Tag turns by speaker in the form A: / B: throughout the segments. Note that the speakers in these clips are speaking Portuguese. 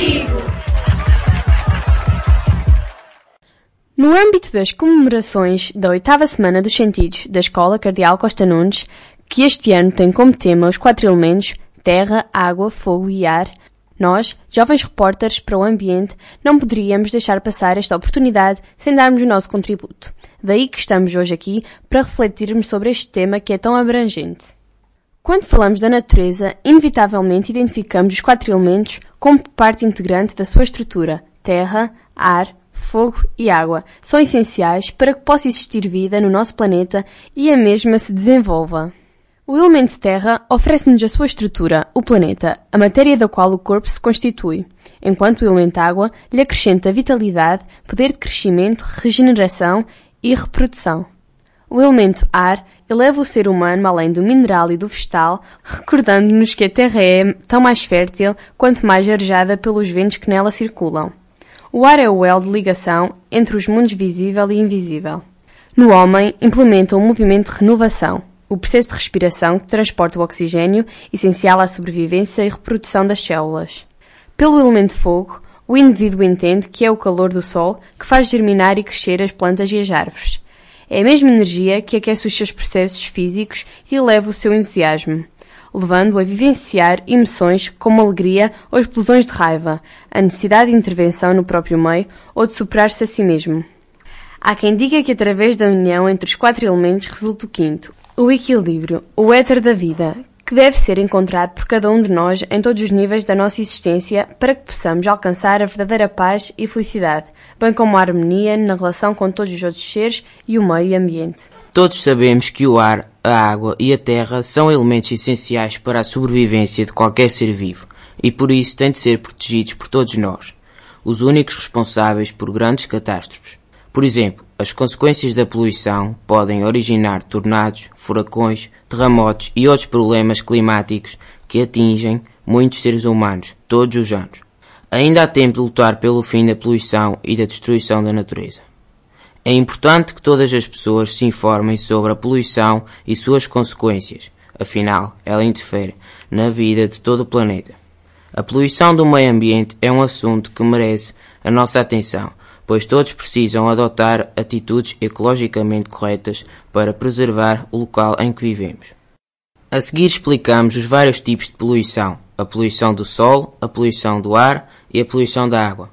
A: Trigo.
B: No âmbito das comemorações da 8ª Semana dos Sentidos da Escola Cardeal Costa Nunes, que este ano tem como tema os 4 elementos terra, água, fogo e ar, nós, jovens repórteres para o ambiente, não poderíamos deixar passar esta oportunidade sem darmos o nosso contributo. Daí que estamos hoje aqui para refletirmos sobre este tema que é tão abrangente. Quando falamos da natureza, inevitavelmente identificamos os 4 elementos como parte integrante da sua estrutura: terra, ar, fogo e água. São essenciais para que possa existir vida no nosso planeta e a mesma se desenvolva. O elemento terra oferece-nos a sua estrutura, o planeta, a matéria da qual o corpo se constitui, enquanto o elemento água lhe acrescenta vitalidade, poder de crescimento, regeneração e reprodução. O elemento ar eleva o ser humano além do mineral e do vegetal, recordando-nos que a Terra é tão mais fértil quanto mais arejada pelos ventos que nela circulam. O ar é o elo de ligação entre os mundos visível e invisível. No homem, implementa um movimento de renovação, o processo de respiração que transporta o oxigênio, essencial à sobrevivência e reprodução das células. Pelo elemento fogo, o indivíduo entende que é o calor do sol que faz germinar e crescer as plantas e as árvores. É a mesma energia que aquece os seus processos físicos e eleva o seu entusiasmo, levando-o a vivenciar emoções como alegria ou explosões de raiva, a necessidade de intervenção no próprio meio ou de superar-se a si mesmo. Há quem diga que através da união entre os 4 elementos resulta o 5º, o equilíbrio, o éter da vida, que deve ser encontrado por cada um de nós em todos os níveis da nossa existência para que possamos alcançar a verdadeira paz e felicidade, bem como a harmonia na relação com todos os outros seres e o meio ambiente.
C: Todos sabemos que o ar, a água e a terra são elementos essenciais para a sobrevivência de qualquer ser vivo e por isso têm de ser protegidos por todos nós, os únicos responsáveis por grandes catástrofes. Por exemplo, as consequências da poluição podem originar tornados, furacões, terremotos e outros problemas climáticos que atingem muitos seres humanos todos os anos. Ainda há tempo de lutar pelo fim da poluição e da destruição da natureza. É importante que todas as pessoas se informem sobre a poluição e suas consequências, afinal, ela interfere na vida de todo o planeta. A poluição do meio ambiente é um assunto que merece a nossa atenção, pois todos precisam adotar atitudes ecologicamente corretas para preservar o local em que vivemos. A seguir explicamos os vários tipos de poluição: a poluição do solo, a poluição do ar e a poluição da água.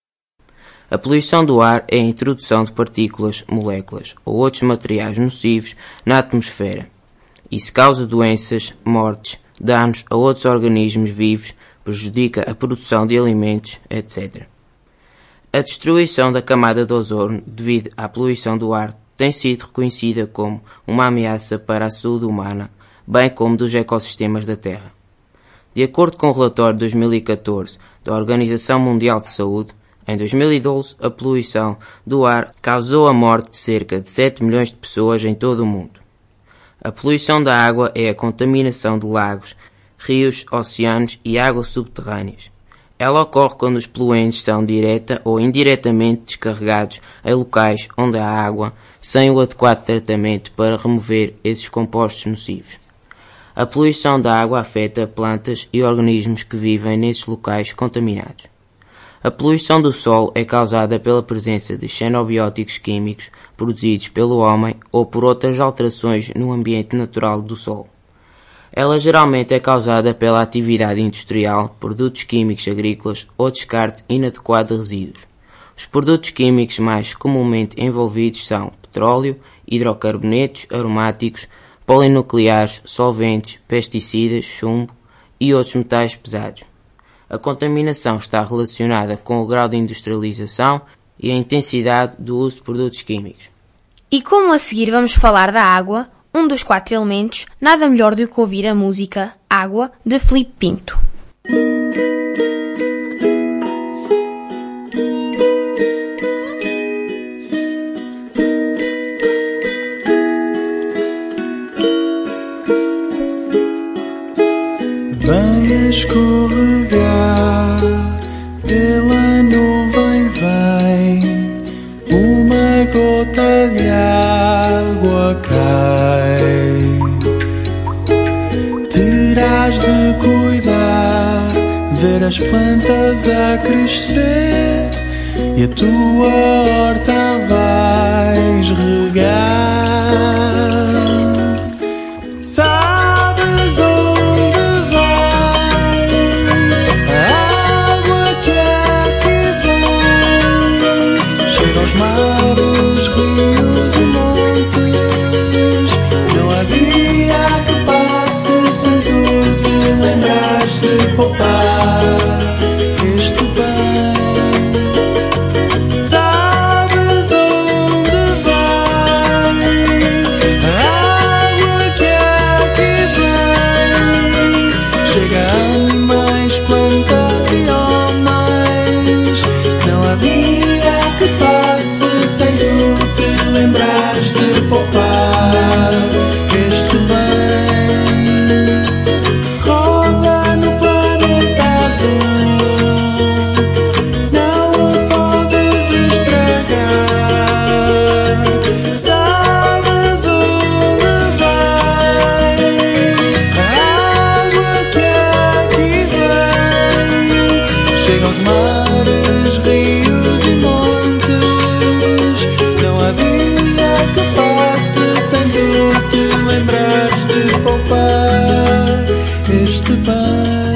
C: A poluição do ar é a introdução de partículas, moléculas ou outros materiais nocivos na atmosfera. Isso causa doenças, mortes, danos a outros organismos vivos, prejudica a produção de alimentos, etc. A destruição da camada de ozono devido à poluição do ar tem sido reconhecida como uma ameaça para a saúde humana, bem como dos ecossistemas da Terra. De acordo com o relatório de 2014 da Organização Mundial de Saúde, em 2012 a poluição do ar causou a morte de cerca de 7 milhões de pessoas em todo o mundo. A poluição da água é a contaminação de lagos, rios, oceanos e águas subterrâneas. Ela ocorre quando os poluentes são direta ou indiretamente descarregados em locais onde há água, sem o adequado tratamento para remover esses compostos nocivos. A poluição da água afeta plantas e organismos que vivem nesses locais contaminados. A poluição do solo é causada pela presença de xenobióticos químicos produzidos pelo homem ou por outras alterações no ambiente natural do solo. Ela geralmente é causada pela atividade industrial, produtos químicos agrícolas ou descarte inadequado de resíduos. Os produtos químicos mais comumente envolvidos são petróleo, hidrocarbonetos aromáticos, polinucleares, solventes, pesticidas, chumbo e outros metais pesados. A contaminação está relacionada com o grau de industrialização e a intensidade do uso de produtos químicos.
D: E como a seguir vamos falar da água, um dos 4 elementos, nada melhor do que ouvir a música Água, de Filipe Pinto.
E: Vem escorregar pela nuvem, vem uma gota de água cai. Terás de cuidar ver as plantas a crescer e a tua horta vais regar. Sabes onde vai a água que aqui vem? Chega aos mares, rios e montes. Não há dia que passe sem tu te lembrares de poupar este bem. Sabes onde vai a água que aqui vem? Chega a animais, plantas e homens. Não há dia que passe sem tu te lembrares de poupar este bem. Roda no planeta azul, não o podes estragar. Sabes onde vai a água que aqui vem? Chega aos mares, rios e montes. Não há dia que passe sem tu te lembrares de poupar este bem.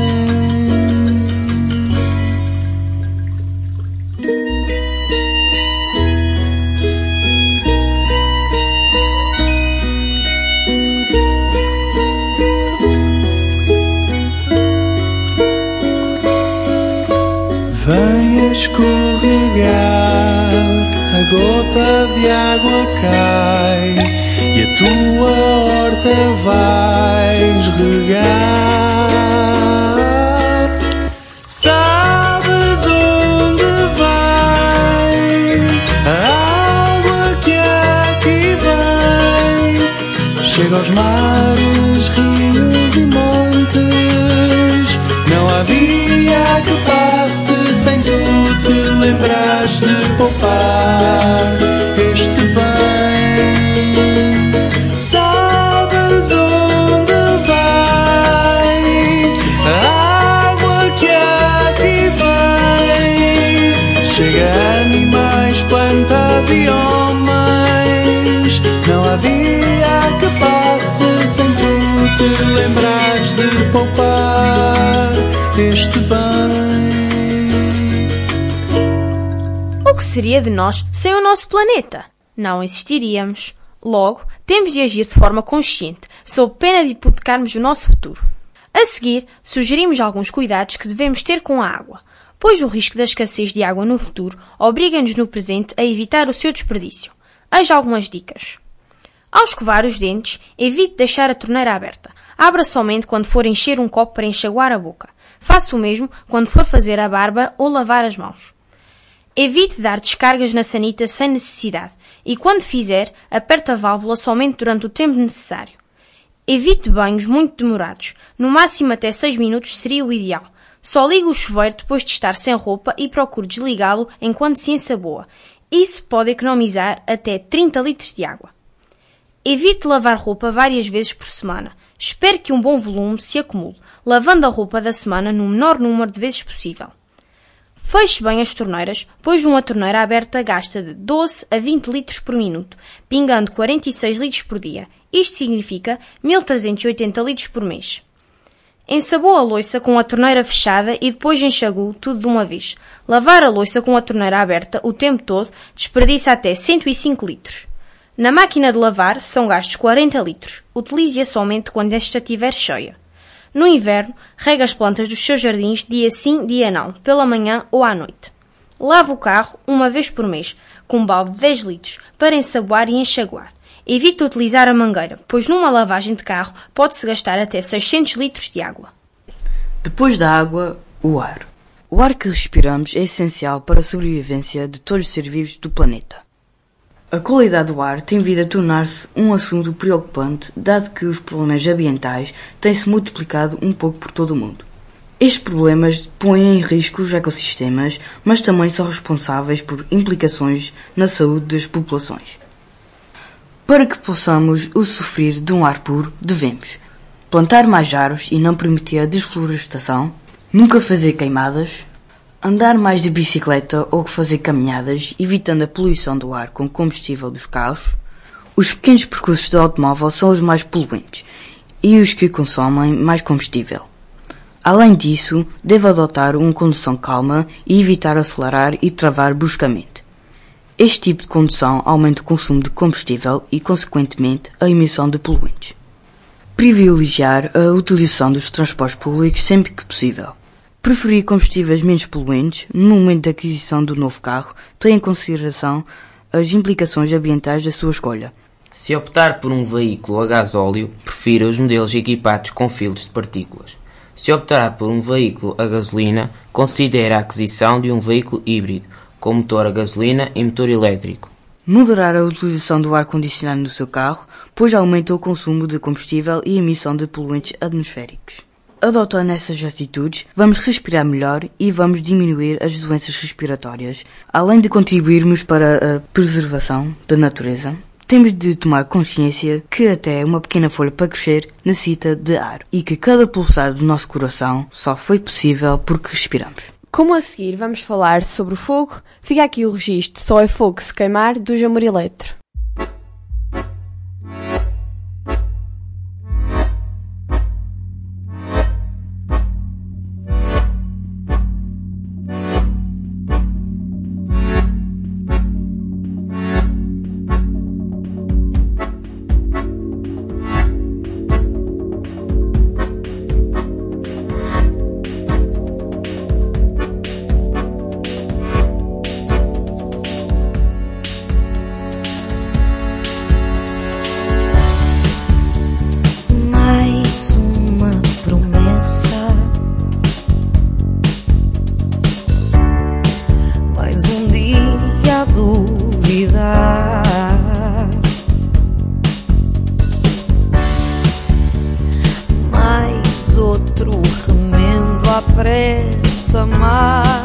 E: Vem a escorregar, a gota de água cai e a tua horta vais regar. Sabes onde vai a água que aqui vem? Chega aos mares, rios e montes. Não há dia que passe sem tu te lembrares de poupar este bem. Sabes onde vai a água que aqui vem? Chega a animais, plantas e homens. Não há dia que passe sem tu te lembrares de poupar este bem.
D: O que seria de nós sem o nosso planeta? Não existiríamos. Logo, temos de agir de forma consciente, sob pena de hipotecarmos o nosso futuro. A seguir, sugerimos alguns cuidados que devemos ter com a água, pois o risco da escassez de água no futuro obriga-nos no presente a evitar o seu desperdício. Eis algumas dicas. Ao escovar os dentes, evite deixar a torneira aberta. Abra somente quando for encher um copo para enxaguar a boca. Faça o mesmo quando for fazer a barba ou lavar as mãos. Evite dar descargas na sanita sem necessidade e, quando fizer, aperte a válvula somente durante o tempo necessário. Evite banhos muito demorados. No máximo até 6 minutos seria o ideal. Só ligue o chuveiro depois de estar sem roupa e procure desligá-lo enquanto se ensaboa. Isso pode economizar até 30 litros de água. Evite lavar roupa várias vezes por semana. Espere que um bom volume se acumule, lavando a roupa da semana no menor número de vezes possível. Feche bem as torneiras, pois uma torneira aberta gasta de 12 a 20 litros por minuto, pingando 46 litros por dia. Isto significa 1.380 litros por mês. Ensaboa a louça com a torneira fechada e depois enxague tudo de uma vez. Lavar a louça com a torneira aberta o tempo todo desperdiça até 105 litros. Na máquina de lavar são gastos 40 litros. Utilize-a somente quando esta estiver cheia. No inverno, rega as plantas dos seus jardins dia sim, dia não, pela manhã ou à noite. Lave o carro uma vez por mês, com um balde de 10 litros, para ensaboar e enxaguar. Evite utilizar a mangueira, pois numa lavagem de carro pode-se gastar até 600 litros de água.
A: Depois da água, o ar. O ar que respiramos é essencial para a sobrevivência de todos os seres vivos do planeta. A qualidade do ar tem vindo a tornar-se um assunto preocupante, dado que os problemas ambientais têm-se multiplicado um pouco por todo o mundo. Estes problemas põem em risco os ecossistemas, mas também são responsáveis por implicações na saúde das populações. Para que possamos usufruir de um ar puro, devemos plantar mais árvores e não permitir a desflorestação, Nunca fazer queimadas. Andar mais de bicicleta ou fazer caminhadas, evitando a poluição do ar com combustível dos carros. Os pequenos percursos de automóvel são os mais poluentes e os que consomem mais combustível. Além disso, deve adotar uma condução calma e evitar acelerar e travar bruscamente. Este tipo de condução aumenta o consumo de combustível e, consequentemente, a emissão de poluentes. Privilegiar a utilização dos transportes públicos sempre que possível. Preferir combustíveis menos poluentes no momento da aquisição do novo carro, tendo em consideração as implicações ambientais da sua escolha.
C: Se optar por um veículo a gasóleo, prefira os modelos equipados com filtros de partículas. Se optar por um veículo a gasolina, considere a aquisição de um veículo híbrido, com motor a gasolina e motor elétrico.
A: Moderar a utilização do ar-condicionado no seu carro, pois aumenta o consumo de combustível e a emissão de poluentes atmosféricos. Adotando essas atitudes, vamos respirar melhor e vamos diminuir as doenças respiratórias. Além de contribuirmos para a preservação da natureza, temos de tomar consciência que até uma pequena folha para crescer necessita de ar e que cada pulsar do nosso coração só foi possível porque respiramos.
B: Como a seguir vamos falar sobre o fogo, fica aqui o registro Só é Fogo se Queimar, do Jamor Eletro.
F: Pressa mais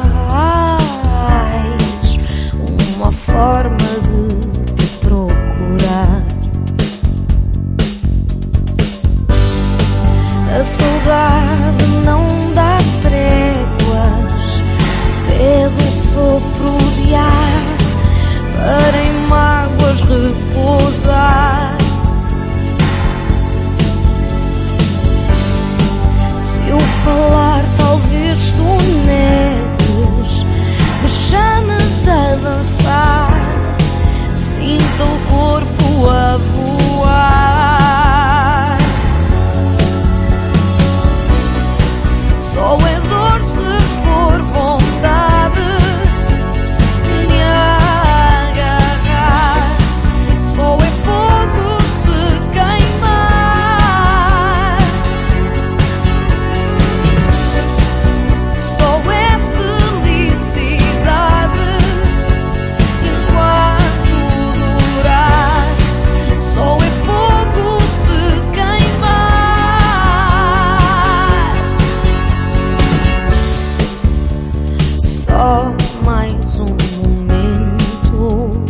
F: uma forma de te procurar. A saudade não dá tréguas, pede o sopro de ar para em mágoas repousar. Se eu falar, talvez tu negues, me chames a dançar, sinta o corpo a voar. Só é dor se for vontade de agarrar, só é fogo se queimar. Só é felicidade enquanto durar, só é fogo se queimar. Só mais um momento,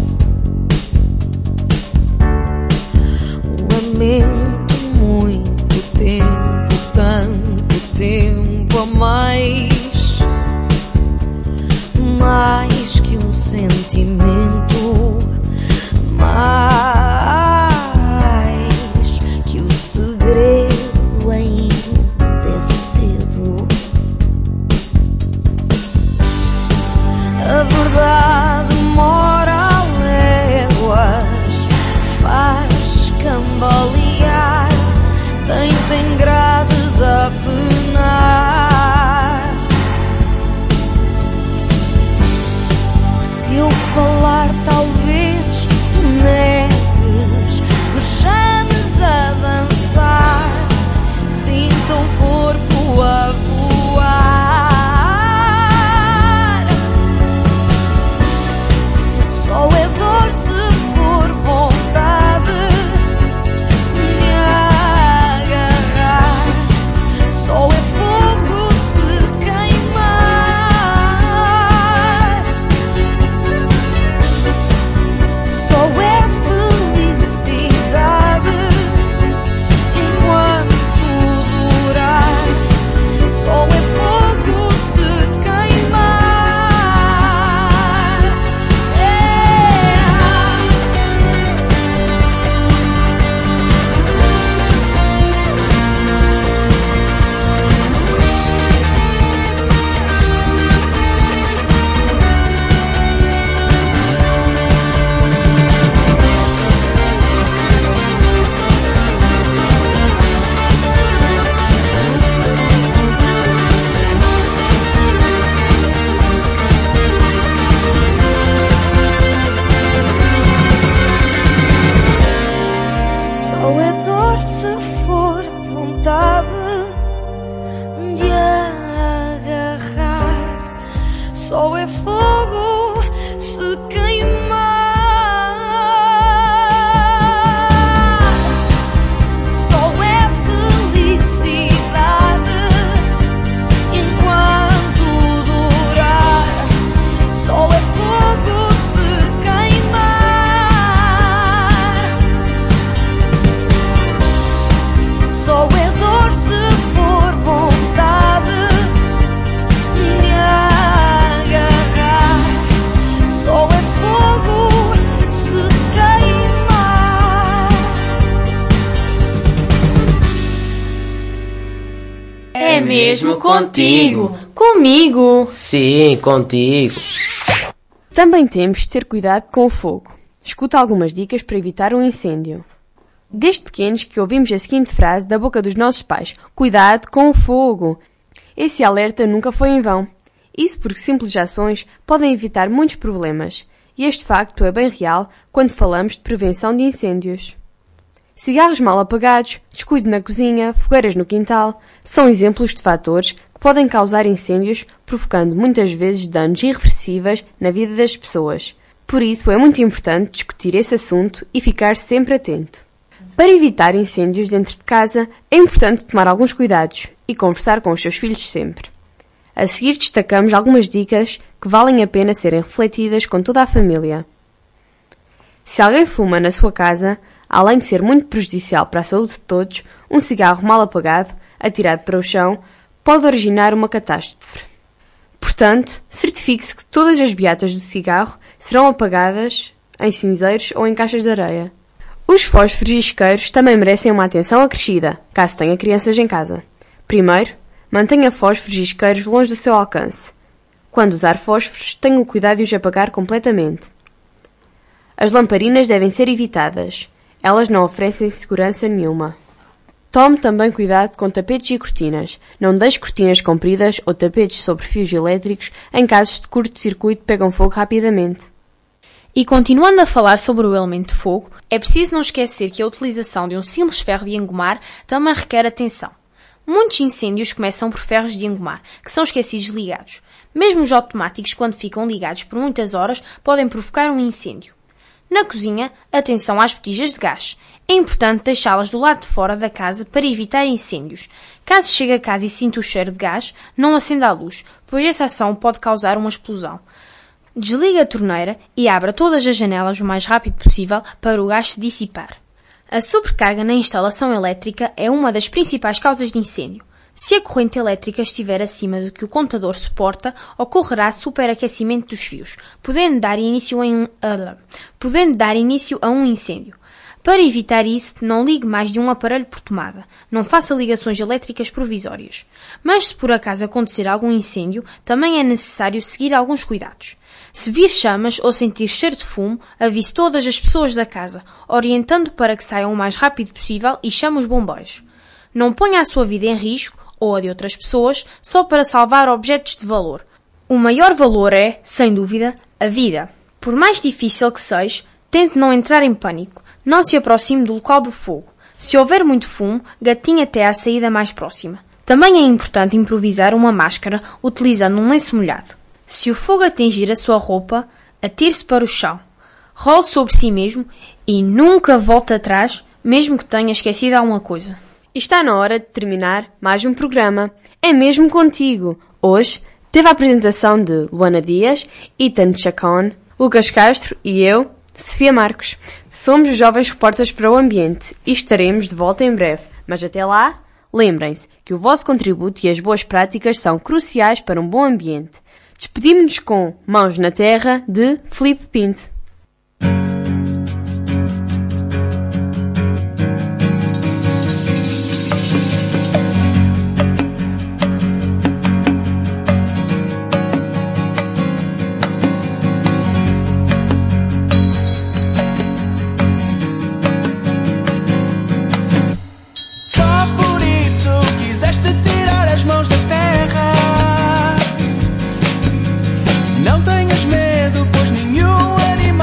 F: lamento muito tempo, tanto tempo a mais que um sentimento, mais que o segredo ainda é cedo. A verdade mora a léguas, faz cambalear, tem grades a penar. Se eu falar, talvez tu negues, Só é fogo se queimar. Só é felicidade enquanto durar. Só é fogo se queimar. Só é dor se for vontade de agarrar. Só é fogo se queimar.
D: É mesmo contigo. Comigo.
C: Sim, contigo.
B: Também temos de ter cuidado com o fogo. Escuta algumas dicas para evitar um incêndio. Desde pequenos que ouvimos a seguinte frase da boca dos nossos pais: cuidado com o fogo. Esse alerta nunca foi em vão. Isso porque simples ações podem evitar muitos problemas. E este facto é bem real quando falamos de prevenção de incêndios. Cigarros mal apagados, descuido na cozinha, fogueiras no quintal, são exemplos de fatores que podem causar incêndios, provocando muitas vezes danos irreversíveis na vida das pessoas. Por isso é muito importante discutir esse assunto e ficar sempre atento. Para evitar incêndios dentro de casa, é importante tomar alguns cuidados e conversar com os seus filhos sempre. A seguir destacamos algumas dicas que valem a pena serem refletidas com toda a família. Se alguém fuma na sua casa, além de ser muito prejudicial para a saúde de todos, um cigarro mal apagado, atirado para o chão, pode originar uma catástrofe. Portanto, certifique-se que todas as beatas do cigarro serão apagadas em cinzeiros ou em caixas de areia. Os fósforos e isqueiros também merecem uma atenção acrescida, caso tenha crianças em casa. Primeiro, mantenha fósforos e isqueiros longe do seu alcance. Quando usar fósforos, tenha o cuidado de os apagar completamente. As lamparinas devem ser evitadas. Elas não oferecem segurança nenhuma. Tome também cuidado com tapetes e cortinas. Não deixe cortinas compridas ou tapetes sobre fios elétricos em casos de curto-circuito que pegam fogo rapidamente.
D: E continuando a falar sobre o elemento de fogo, é preciso não esquecer que a utilização de um simples ferro de engomar também requer atenção. Muitos incêndios começam por ferros de engomar, que são esquecidos ligados. Mesmo os automáticos, quando ficam ligados por muitas horas, podem provocar um incêndio. Na cozinha, atenção às botijas de gás. É importante deixá-las do lado de fora da casa para evitar incêndios. Caso chegue a casa e sinta o cheiro de gás, não acenda a luz, pois essa ação pode causar uma explosão. Desligue a torneira e abra todas as janelas o mais rápido possível para o gás se dissipar. A sobrecarga na instalação elétrica é uma das principais causas de incêndio. Se a corrente elétrica estiver acima do que o contador suporta, ocorrerá superaquecimento dos fios, podendo dar início a um incêndio. Para evitar isso, não ligue mais de um aparelho por tomada. Não faça ligações elétricas provisórias. Mas se por acaso acontecer algum incêndio, também é necessário seguir alguns cuidados. Se vir chamas ou sentir cheiro de fumo, avise todas as pessoas da casa, orientando para que saiam o mais rápido possível e chame os bombeiros. Não ponha a sua vida em risco, ou a de outras pessoas, só para salvar objetos de valor. O maior valor é, sem dúvida, a vida. Por mais difícil que seja, tente não entrar em pânico. Não se aproxime do local do fogo. Se houver muito fumo, gatinhe até à saída mais próxima. Também é importante improvisar uma máscara utilizando um lenço molhado. Se o fogo atingir a sua roupa, atire-se para o chão. Role sobre si mesmo e nunca volte atrás, mesmo que tenha esquecido alguma coisa.
B: Está na hora de terminar mais um programa. É mesmo contigo. Hoje teve a apresentação de Luana Dias, Ethan Chacon, Lucas Castro e eu, Sofia Marcos. Somos os Jovens Repórteres para o Ambiente e estaremos de volta em breve. Mas até lá, lembrem-se que o vosso contributo e as boas práticas são cruciais para um bom ambiente. Despedimos-nos com Mãos na Terra, de Filipe Pinto.
E: Não tenhas medo, pois nenhum animal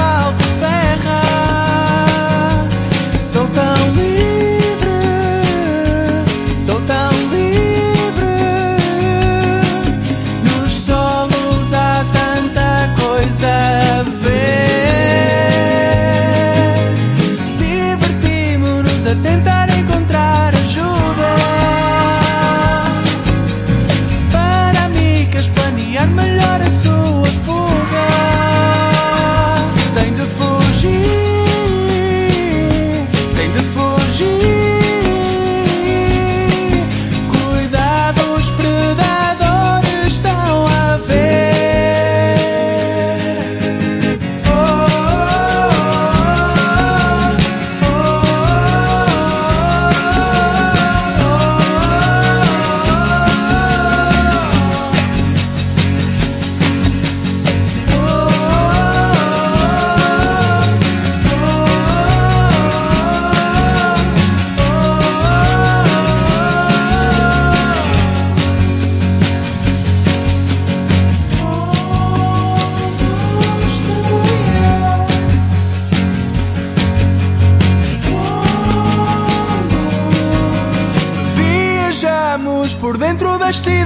E: nascer